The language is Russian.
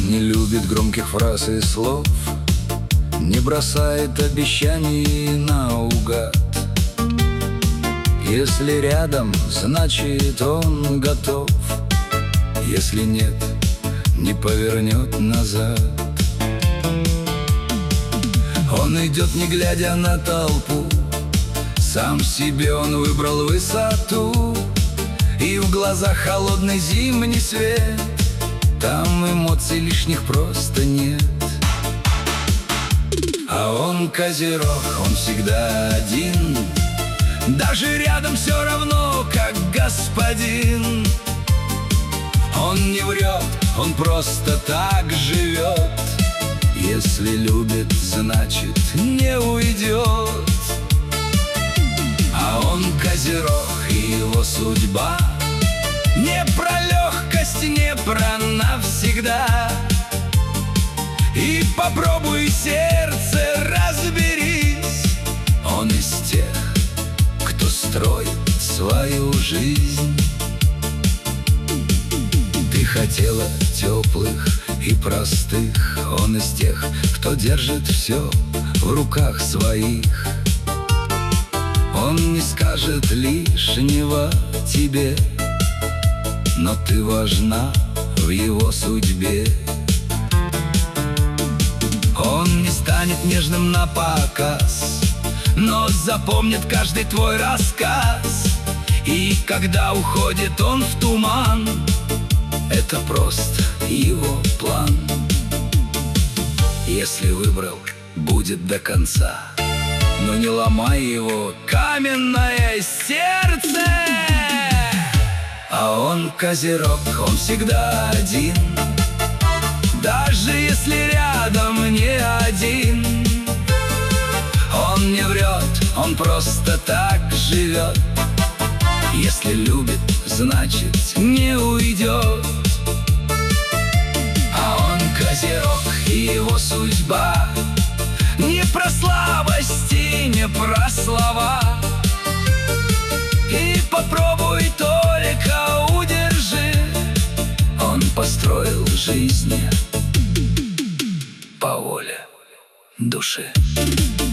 Не любит громких фраз и слов, не бросает обещаний наугад. Если рядом, значит он готов, если нет, не повернет назад. Он идет, не глядя на толпу, сам себе он выбрал высоту. И в глазах холодный зимний свет, там эмоций лишних просто нет. А он козерог, он всегда один, даже рядом все равно, как господин. Он не врет, он просто так живет, если любит, значит не уйдет. А он козерог, и его судьба не про легкость, не про навсегда. И попробуй сердце, разберись, он из тех, кто строит свою жизнь. Ты хотела теплых и простых, он из тех, кто держит все в руках своих. Он не скажет лишнего тебе, но ты важна в его судьбе. Он не станет нежным напоказ, но запомнит каждый твой рассказ. И когда уходит он в туман, это просто его план. Если выбрал, будет до конца, но не ломай его каменное сердце. А он козерог, он всегда один, даже если рядом не один. Он не врет, он просто так живет, если любит, значит не уйдет. А он козерог, и его судьба не про слабости, не про слова. И попробуй только удержи, он построил жизнь по воле души.